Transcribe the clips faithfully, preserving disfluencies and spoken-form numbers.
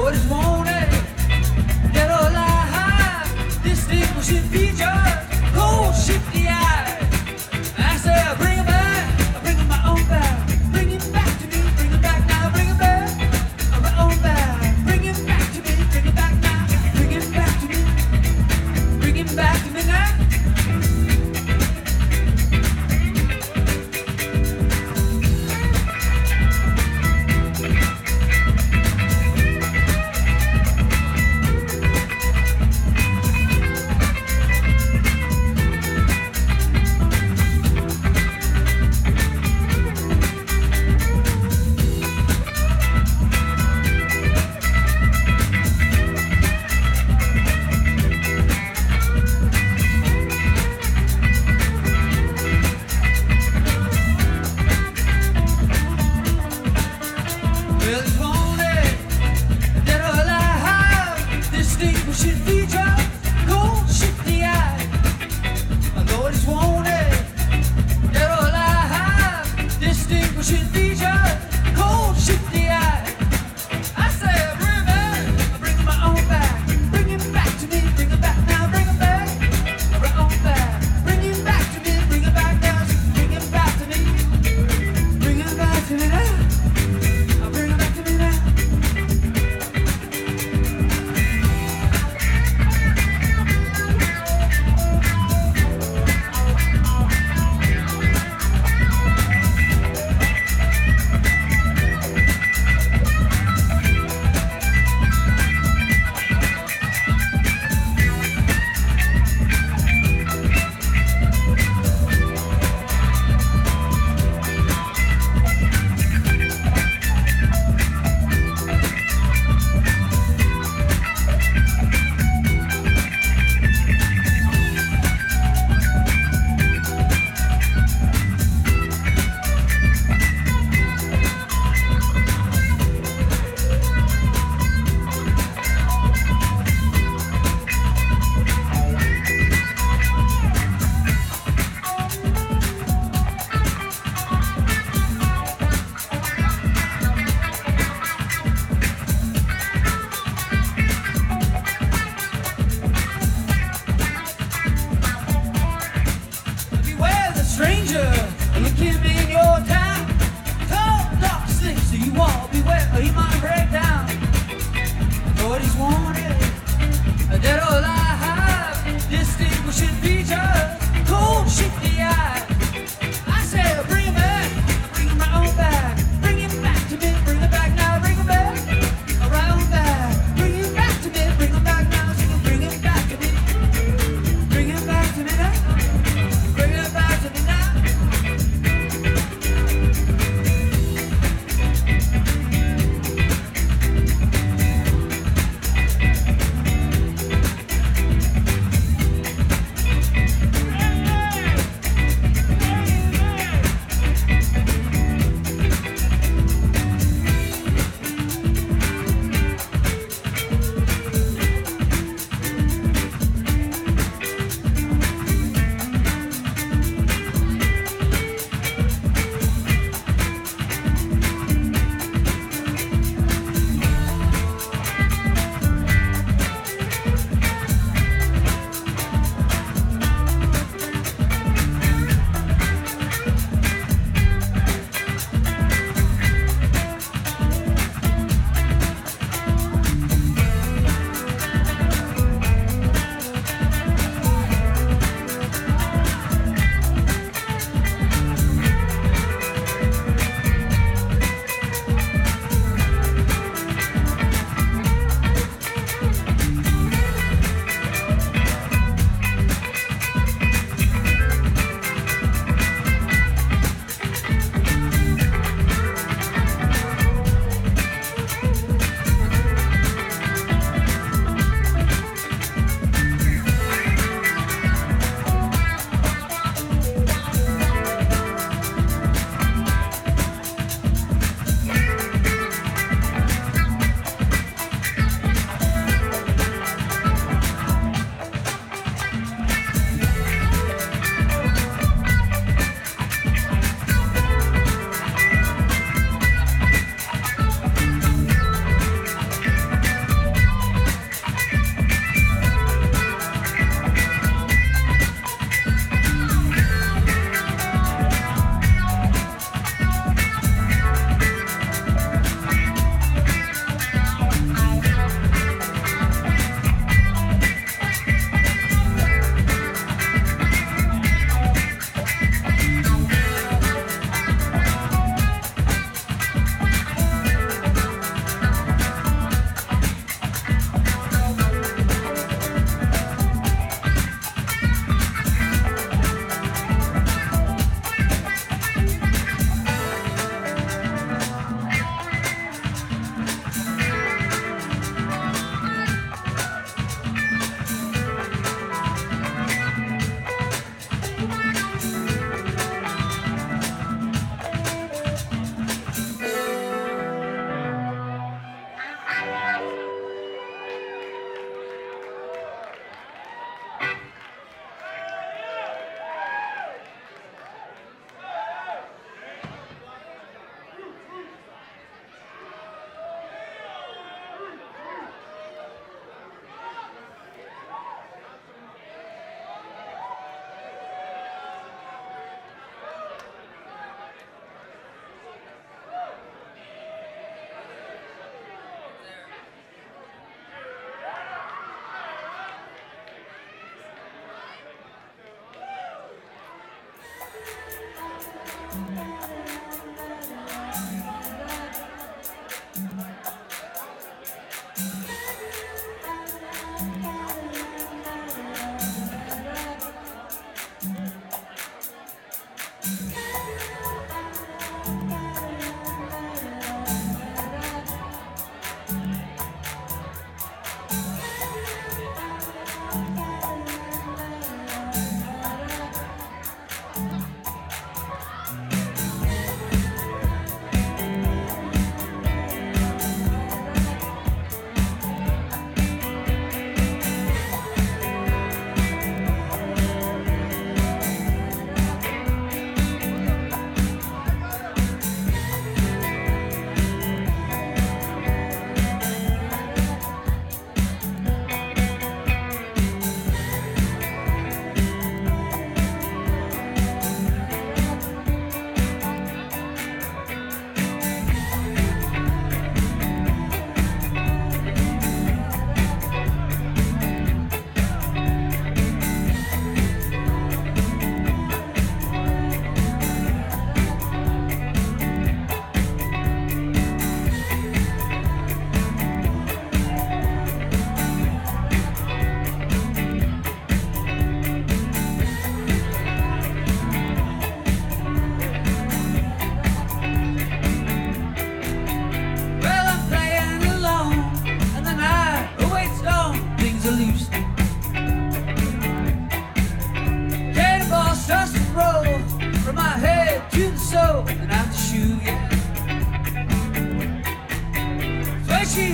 what is wanted. Yellow light, distinguishing feature, cold shifty eye. I say, bring it back, bring it my own back, bring it back to me, bring it back now, bring it back, my own back, bring it back to me, bring it back now, bring it back to me, bring it back to me now.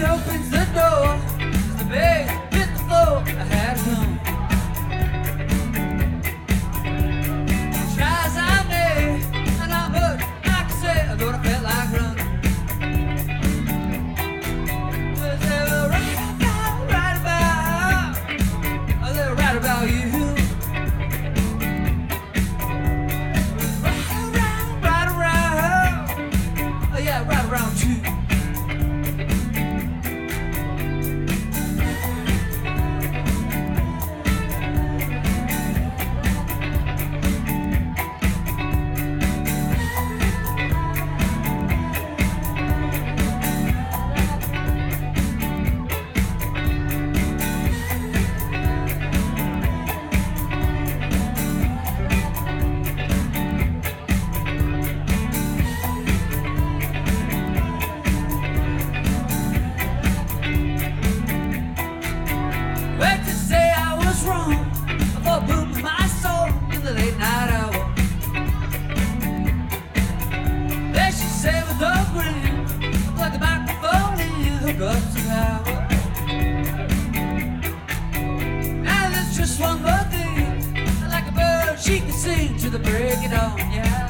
opens the door, the bass hit the floor. I had to come. Try as I may, and not much I can say, but I felt like running. 'Cause they were right about, right about, oh, they were right about you. Right around, right around, oh yeah, right around you. Wait to say I was wrong before booming my soul in the late night hour. Then she said with a grin, plug the microphone in, hook up some power. Now there's just one more thing, like a bird she can sing to the break of dawn, yeah.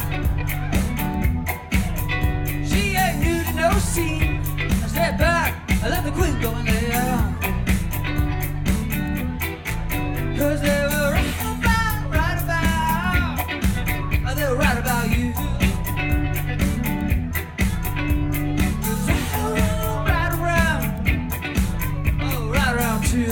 She ain't new to no scene. I step back, I let the queen go and lay it on. 'Cause they were right about, right about, oh, they were right about you. Right around, right around, oh, right around too.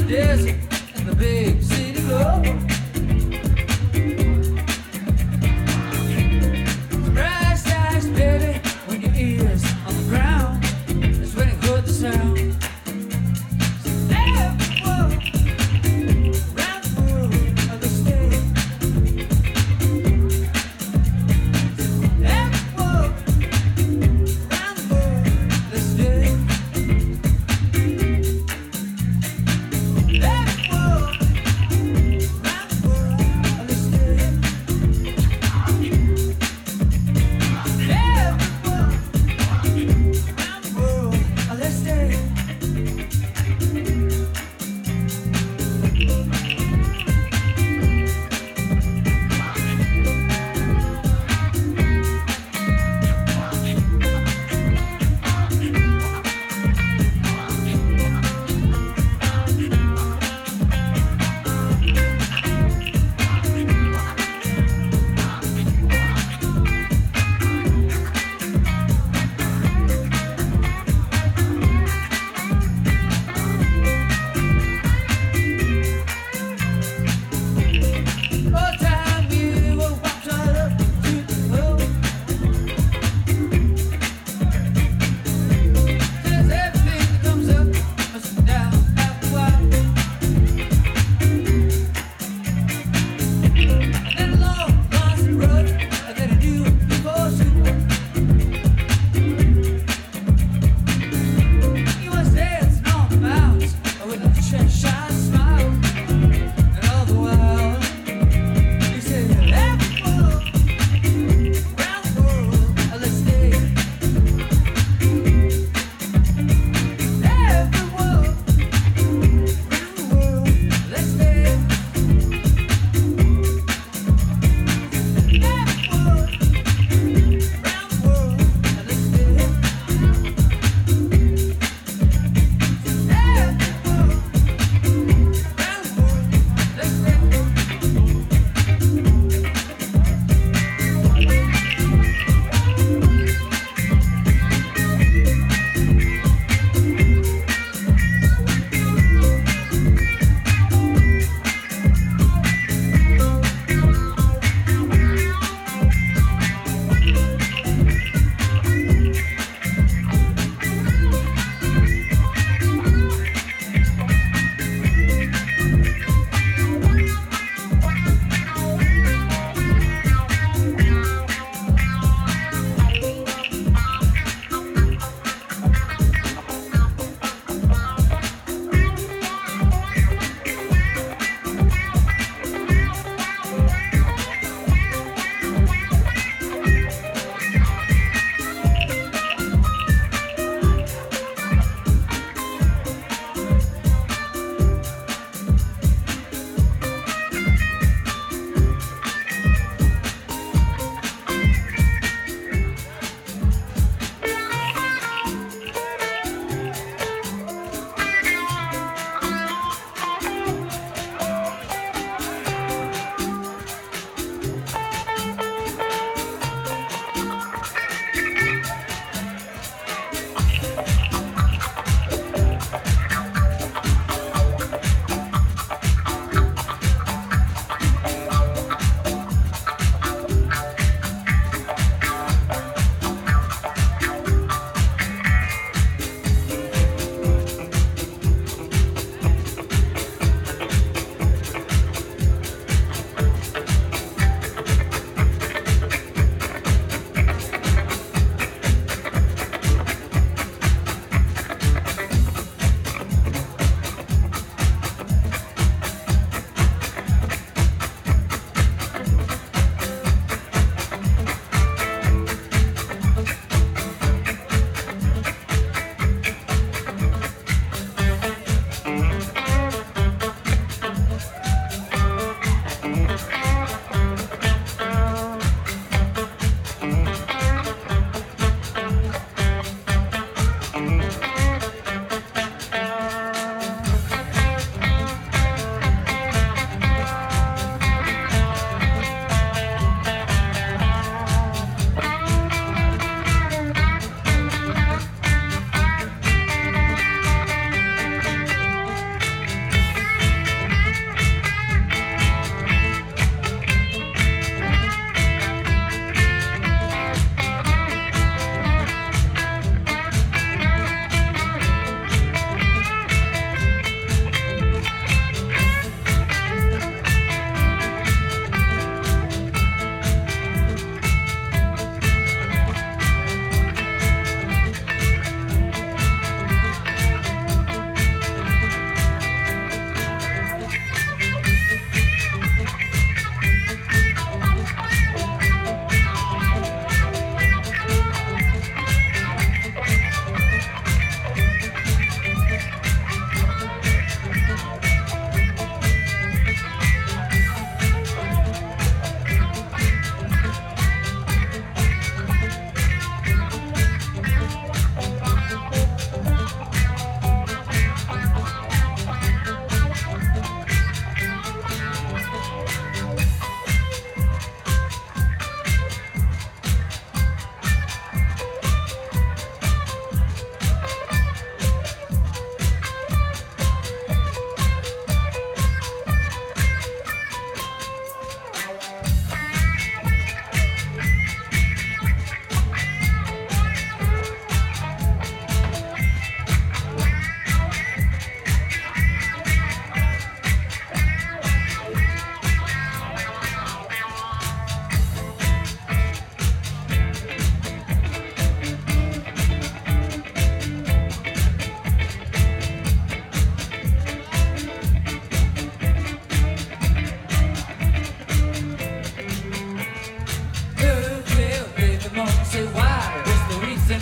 desert and the big city glow. Bright skies, baby, when your ears on the ground, that's when it heard the sound. That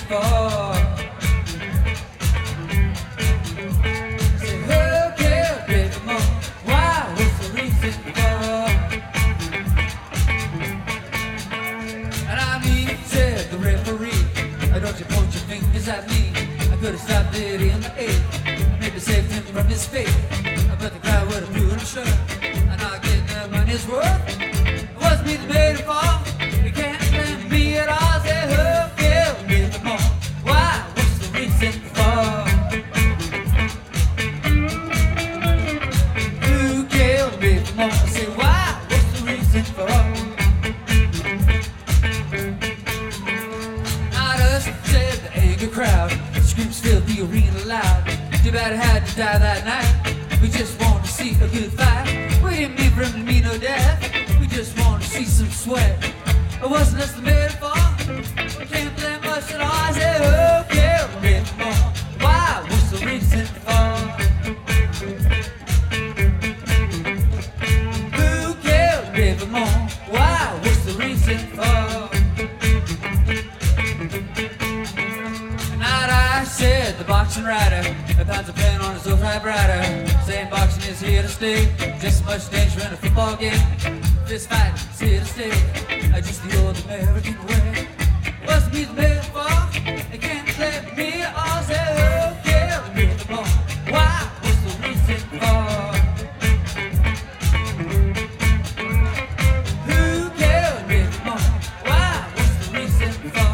for? Say, who killed Baby Mo? Why? What's the reason for? And I mean, said the referee, "Why don't you point your fingers at me? I could have stopped it in the air, maybe saved him from his fate. But the crowd would have put him shut, and not getting their money's worth. It wasn't me that made it fall. You can't blame me at all. Say, who killed Baby Mo? Why? What's the reason for? Who killed Baby Mo? Say, why? What's the reason for? Not us, said the angry crowd. Screams filled the arena loud. Too bad it had to die that night. We just want to see a good fight. We didn't mean for him to mean no death. We just want to see some sweat. It wasn't us that made it fall. We can't blame us at all. I said, who killed Baby Mo? Why? What's the reason for? Who killed Baby Mo? Why? What's the reason for? Tonight I said the boxing writer pounds of pen on his old typewriter, saying boxing is here to stay. Just as much danger in a football game. This fight is here to stay. I just the old American way. What's me made for? They can't let me all say, who killed Baby Mo? Why? What's the reason for? Who killed Baby Mo? Why? What's the reason for?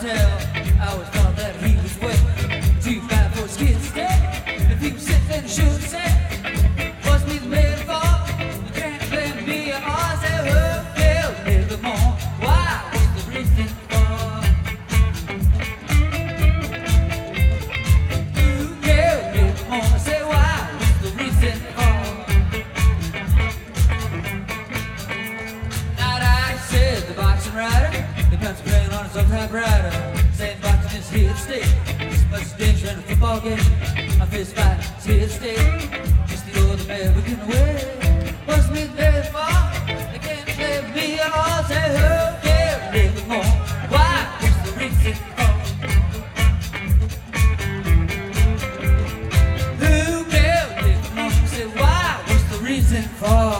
tell. I always thought that he was wet, too bad for his kids to stay. If he was sick, then he should have said, "What's me the metaphor? You can't blame me at all." I said, "Who killed Livermore? Why? What's the reason for?" Who killed Livermore? I said, "Why? What's the reason for?" Night I said the boxing rider, the country playing on his own typewriter, saying boxing is here to stay. It's much danger in a football game. A fist fight is here to stay. Just the old American way. What's me there for? They can't play me at all. Say who cares a little more? Why? What's the reason for? Who cares a little more? Say why? What's the reason for?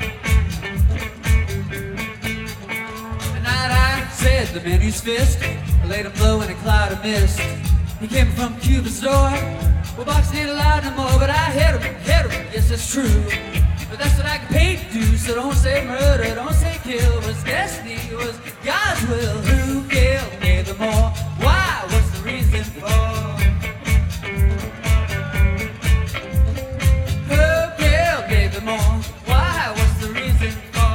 Said the man whose fist laid him low in a cloud of mist. He came from Cuba's door. Well, boxing ain't allowed no more, but I hit him, hit him. Yes, that's true. But that's what I get paid to do. So don't say murder, don't say kill. It was destiny, it was God's will. Who killed Livermore? Why? What's the reason for? Who killed Livermore? Why? What's the reason for?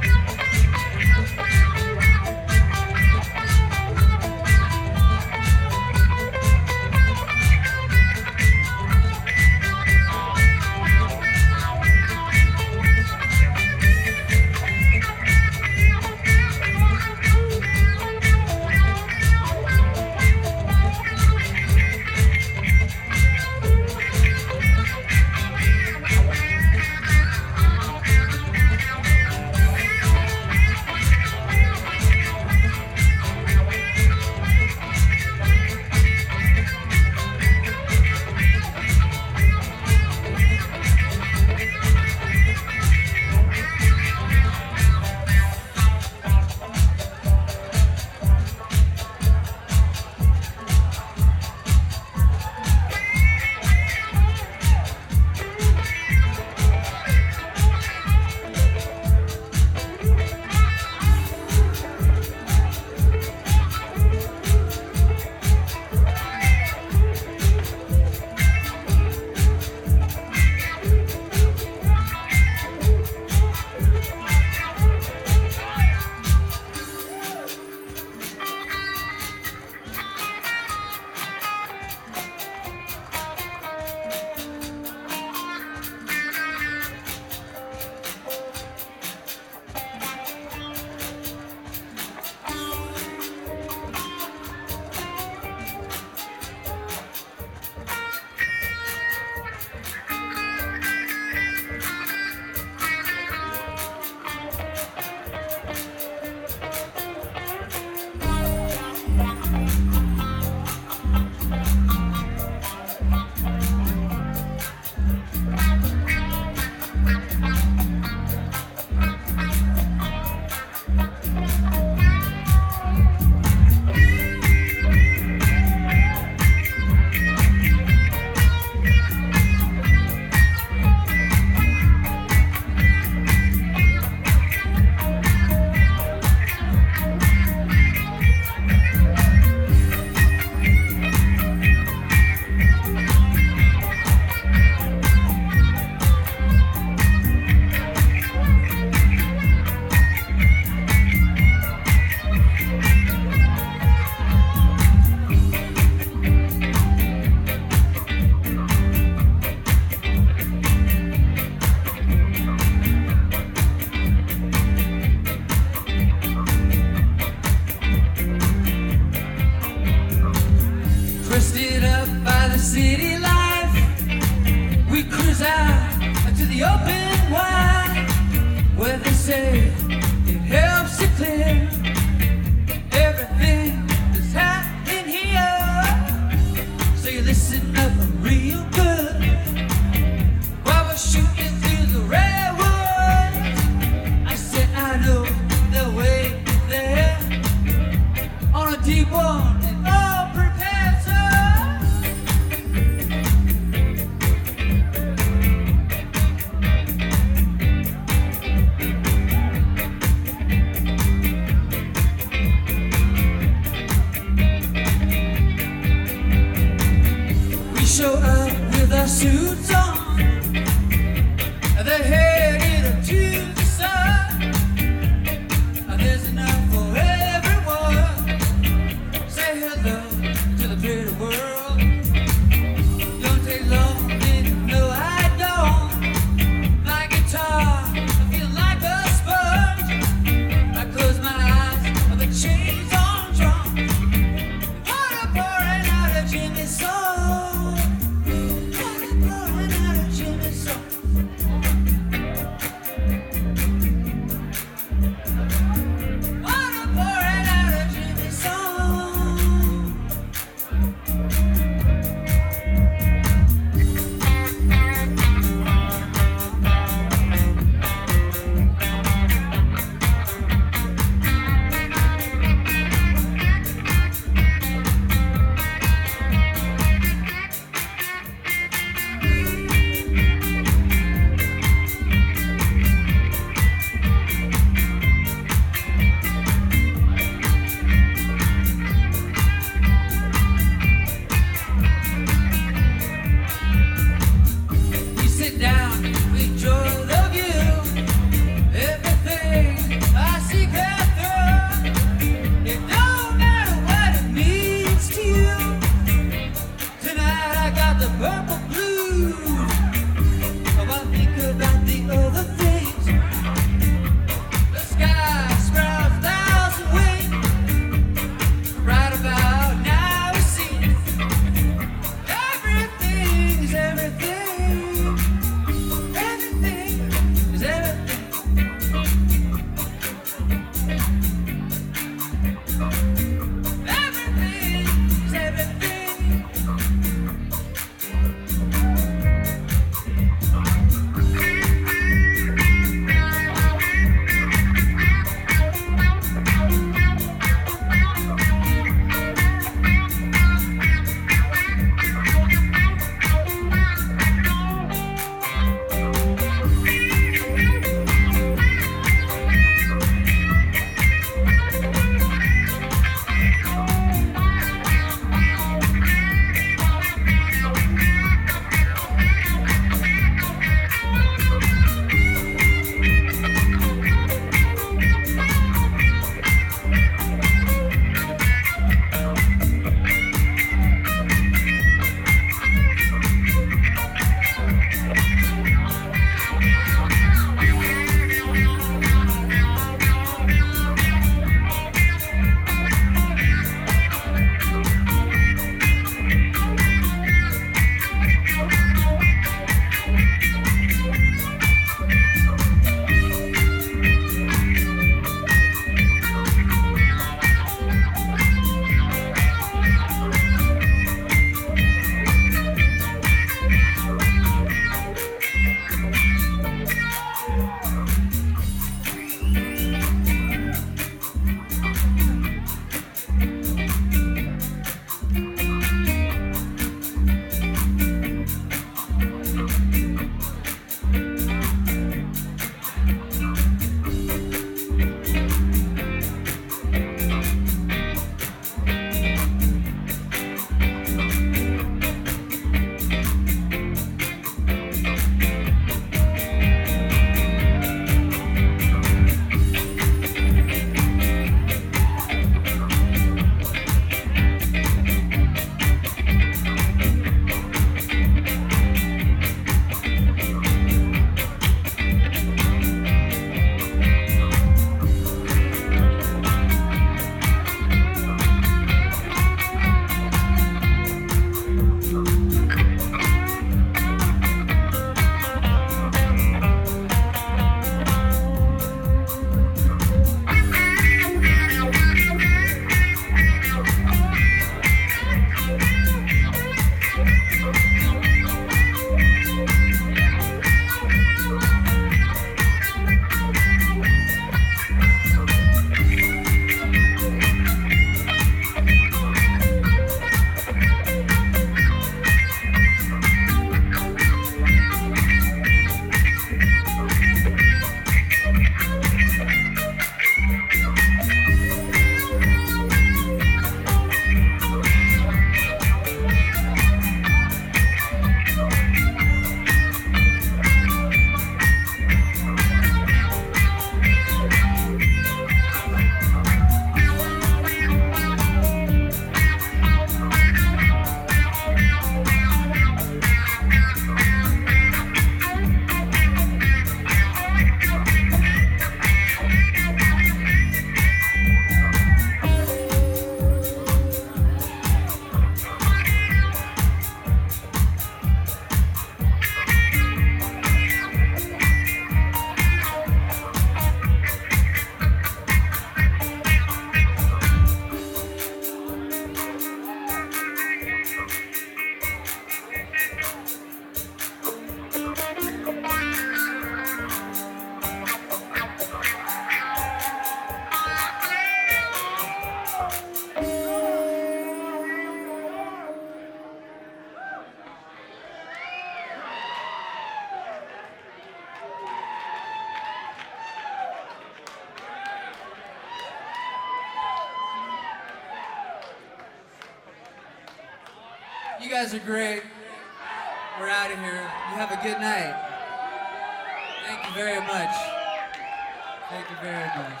You guys are great. We're out of here. You have a good night. Thank you very much. Thank you very much.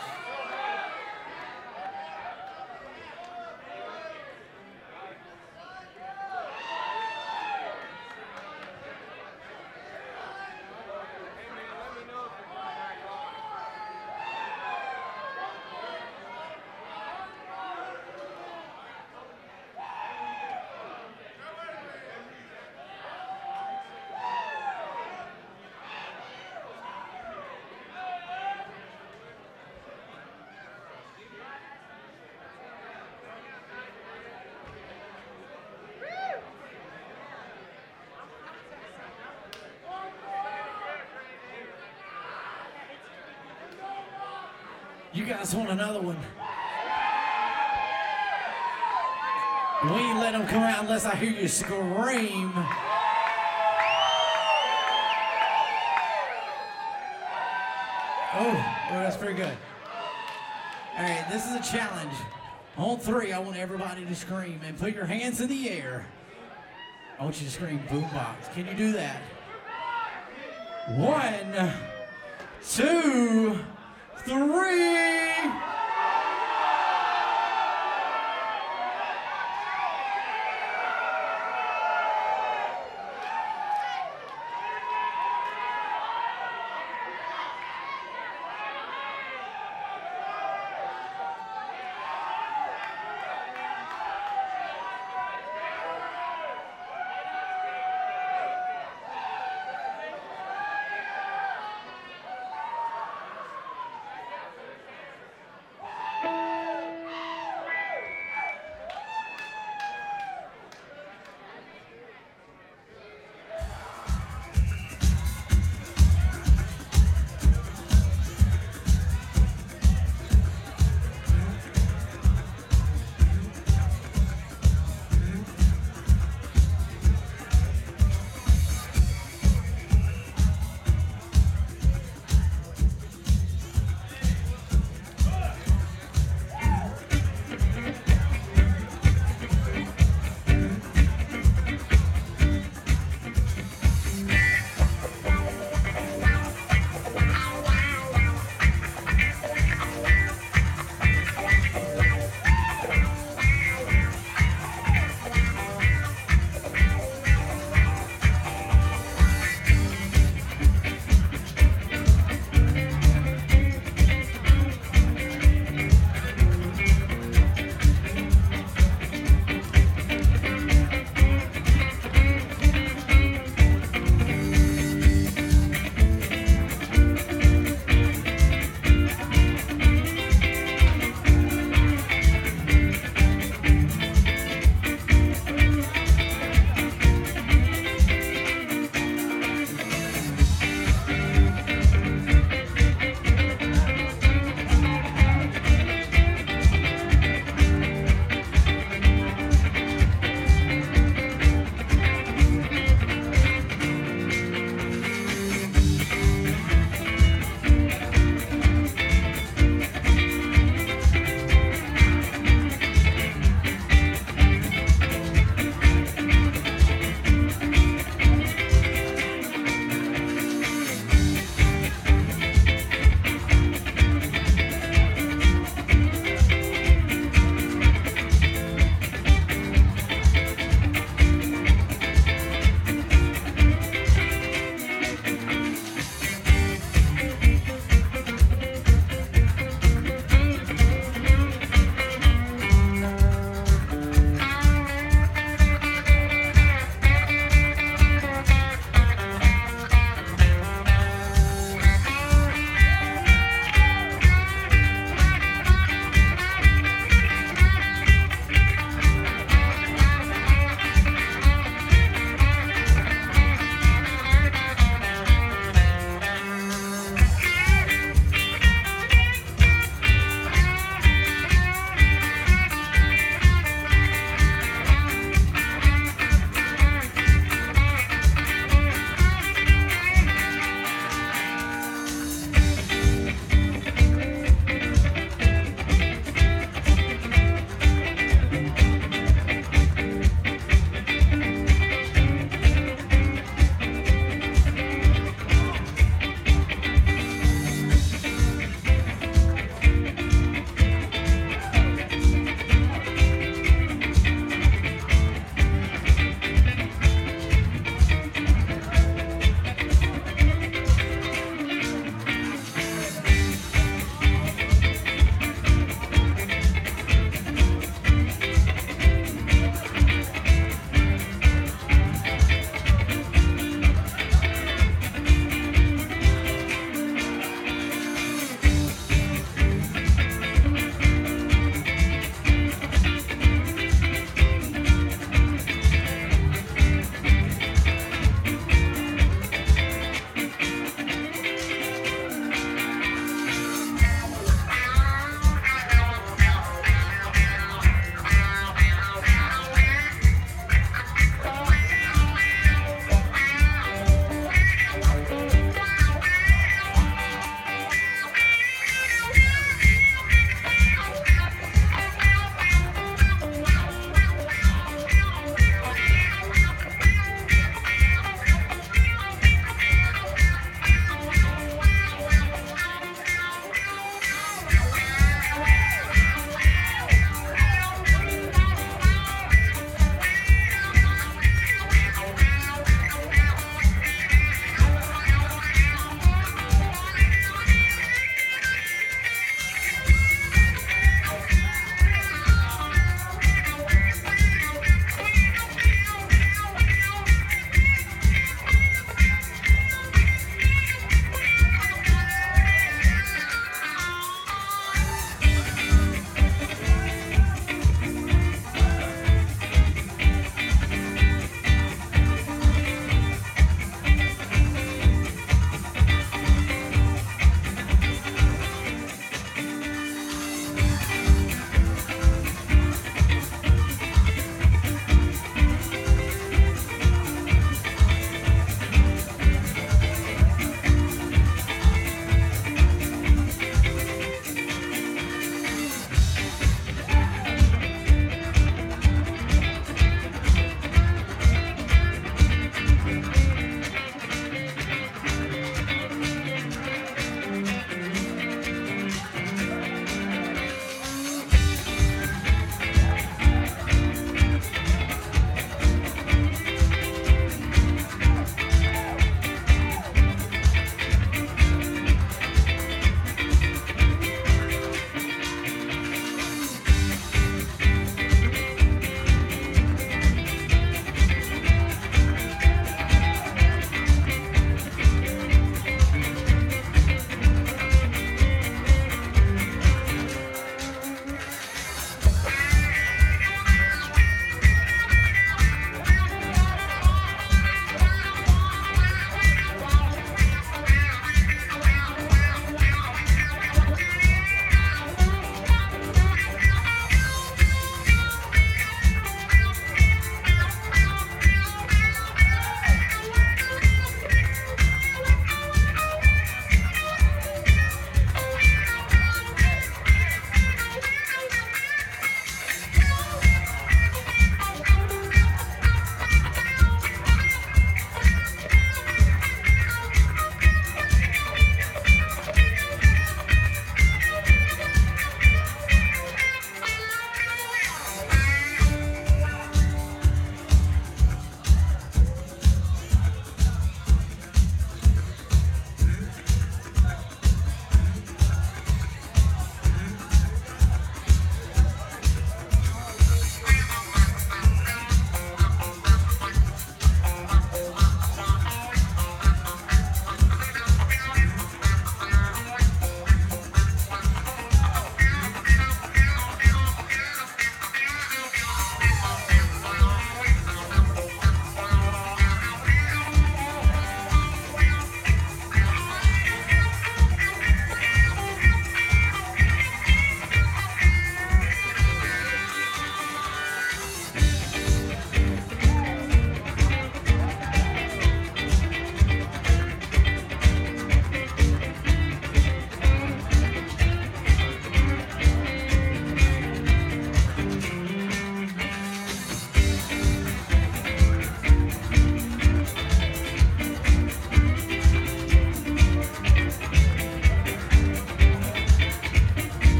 You guys want another one? We ain't let them come out unless I hear you scream. Oh, well, that's pretty good. All right, this is a challenge. On three, I want everybody to scream and put your hands in the air. I want you to scream boombox. Can you do that? One, two, three.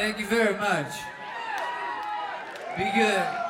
Thank you very much. Be good.